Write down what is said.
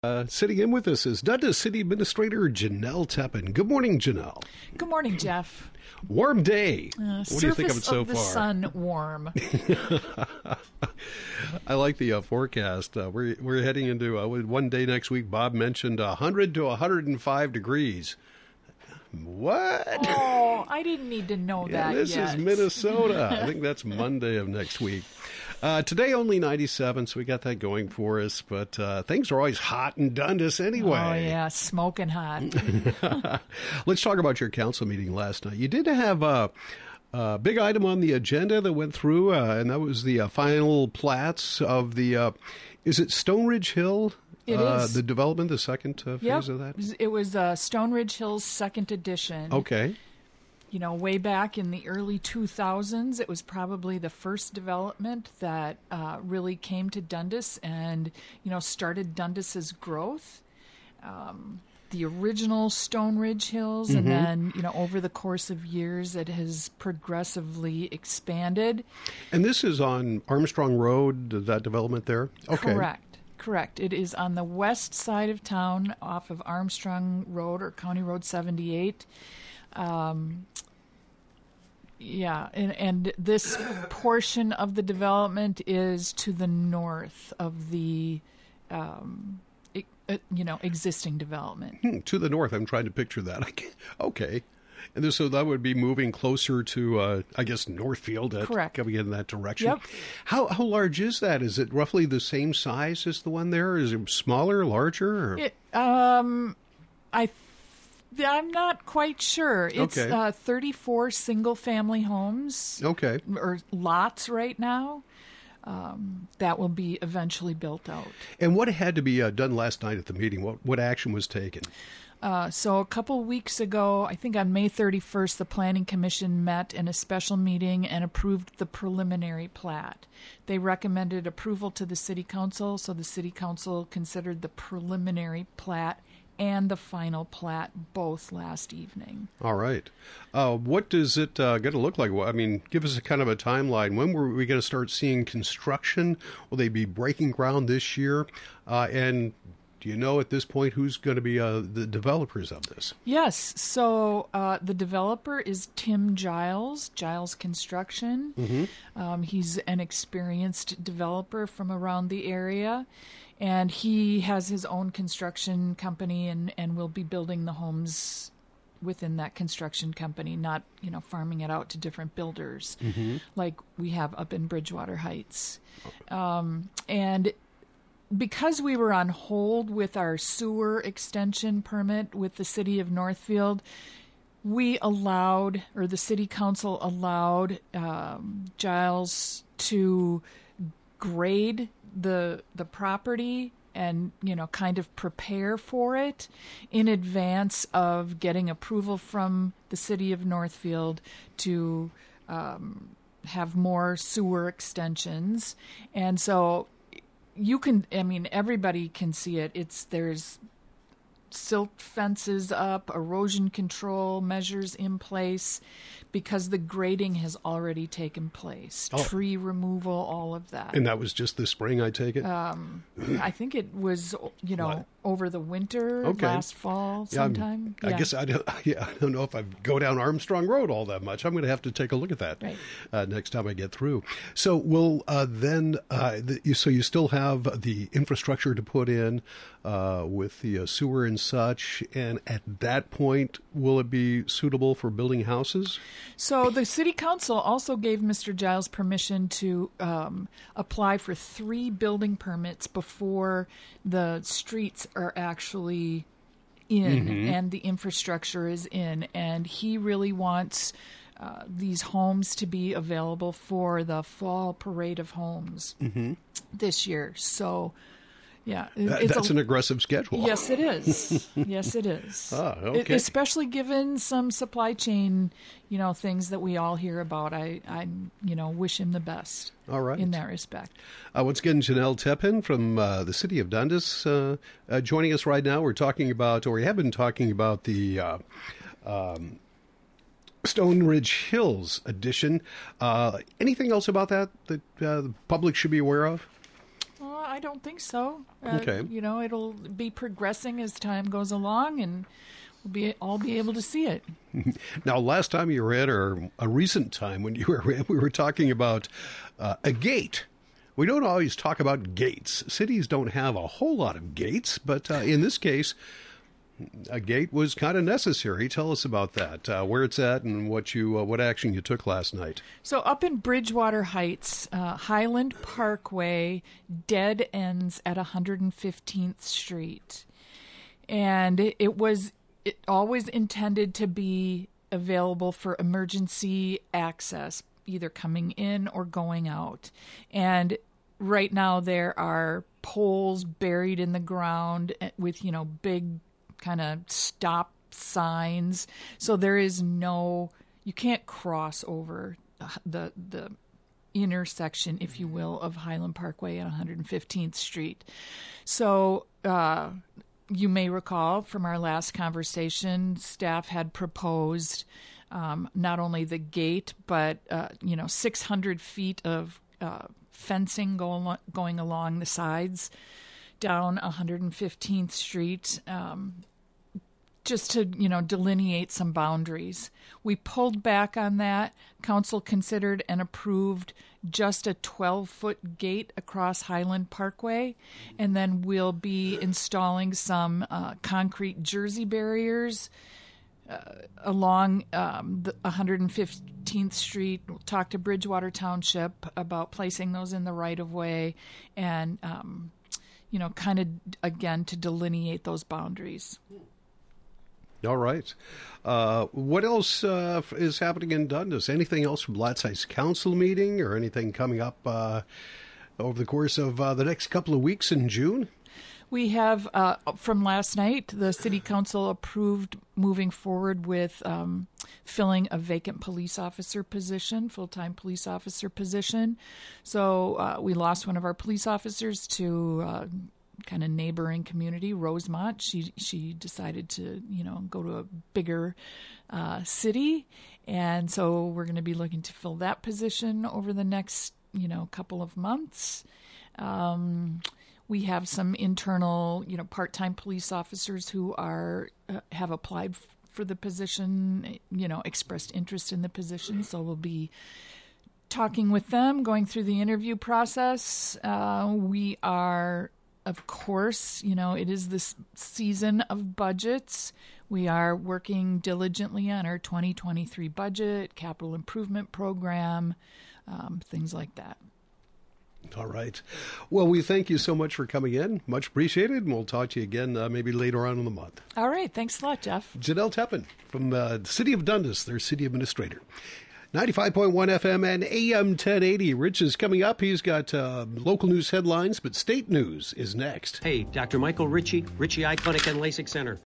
Sitting in with us is Dundas City Administrator Janelle Teppan. Good morning, Janelle. Good morning, Jeff. Warm day. What do you think of it so far? Surface of the sun warm. I like the forecast. We're heading into one day next week. Bob mentioned 100 to 105 degrees. What? Oh, I didn't need to know that This yet. is Minnesota. I think that's Monday of next week. Today only 97, so we got that going for us. But things are always hot in Dundas anyway. Oh, yeah, smoking hot. Let's talk about your council meeting last night. You did have a big item on the agenda that went through, and that was the final plats of the, is it Stone Ridge Hill? It is. The development, the second phase of that? It was Stone Ridge Hills second edition. Okay. You know, way back in the early 2000s, it was probably the first development that really came to Dundas and, started Dundas's growth. The original Stone Ridge Hills, and then, over the course of years, it has progressively expanded. And this is on Armstrong Road, that development there? Okay. Correct. It is on the west side of town off of Armstrong Road or County Road 78. And this portion of the development is to the north of the, existing development. To the north, I'm trying to picture that. Okay. And so that would be moving closer to, I guess, Northfield. Correct. Coming in that direction. Yep. How large is that? Is it roughly the same size as the one there? Is it smaller, larger? Or? I'm not quite sure. It's okay. 34 single-family homes. Okay. Or lots right now. That will be eventually built out. And what had to be done last night at the meeting? What action was taken? So a couple weeks ago, I think on May 31st, the Planning Commission met in a special meeting and approved the preliminary plat. They recommended approval to the City Council, so the City Council considered the preliminary plat and the final plat both last evening. All right. What does it going to look like? I mean, give us a kind of a timeline. When were we going to start seeing construction? Will they be breaking ground this year? And do you know at this point who's going to be the developers of this? Yes. So the developer is Tim Giles Construction. Mm-hmm. He's an experienced developer from around the area. And he has his own construction company and will be building the homes within that construction company, not, farming it out to different builders like we have up in Bridgewater Heights. And because we were on hold with our sewer extension permit with the city of Northfield, the city council allowed Giles to grade the property and, kind of prepare for it in advance of getting approval from the city of Northfield to have more sewer extensions. And so everybody can see it. There's silt fences up, erosion control measures in place because the grading has already taken place. Tree removal, all of that. And that was just this spring, I take it? I think it was, over the winter, last fall sometime. I guess I don't know if I go down Armstrong Road all that much. I'm going to have to take a look at that next time I get through. So will so you still have the infrastructure to put in with the sewer and such, and at that point, will it be suitable for building houses? So the city council also gave Mr. Giles permission to apply for 3 building permits before the streets are actually in and the infrastructure is in. And he really wants these homes to be available for the fall parade of homes this year. So, yeah. That's an aggressive schedule. Yes, it is. Yes, it is. Okay. Especially given some supply chain, things that we all hear about. I wish him the best. All right. In that respect. Once again, Janelle Teppan from the city of Dundas joining us right now. We have been talking about the Stone Ridge Hills edition. Anything else about that the public should be aware of? I don't think so. Okay. It'll be progressing as time goes along, and we'll all be able to see it. Now, last time you were in, or a recent time when you were in, we were talking about a gate. We don't always talk about gates. Cities don't have a whole lot of gates, but in this case, a gate was kind of necessary. Tell us about that, where it's at, and what action you took last night. So up in Bridgewater Heights, Highland Parkway dead ends at 115th Street. And it always intended to be available for emergency access, either coming in or going out. And right now there are poles buried in the ground with, big kind of stop signs. So there is you can't cross over the intersection, if you will, of Highland Parkway and 115th Street. So you may recall from our last conversation, staff had proposed not only the gate, but 600 feet of fencing going along the sides down 115th Street, just to delineate some boundaries. We pulled back on that. Council considered and approved just a 12-foot gate across Highland Parkway, and then we'll be installing some concrete jersey barriers along the 115th Street. We'll talk to Bridgewater Township about placing those in the right-of-way and, kind of, again, to delineate those boundaries. All right. What else is happening in Dundas? Anything else from last night's council meeting or anything coming up over the course of the next couple of weeks in June? We have, from last night, the City Council approved moving forward with filling a vacant police officer position, full-time police officer position. So we lost one of our police officers to kind of neighboring community, Rosemont. She decided to, go to a bigger city. And so we're going to be looking to fill that position over the next, couple of months. We have some internal, part-time police officers who have applied for the position, expressed interest in the position. So we'll be talking with them, going through the interview process. We are, of course, it is this season of budgets. We are working diligently on our 2023 budget, capital improvement program, things like that. All right. Well, we thank you so much for coming in. Much appreciated. And we'll talk to you again maybe later on in the month. All right. Thanks a lot, Jeff. Janelle Teppan from the City of Dundas, their city administrator. 95.1 FM and AM 1080. Rich is coming up. He's got local news headlines, but state news is next. Hey, Dr. Michael Ritchie, Ritchie Eye Clinic and LASIK Center.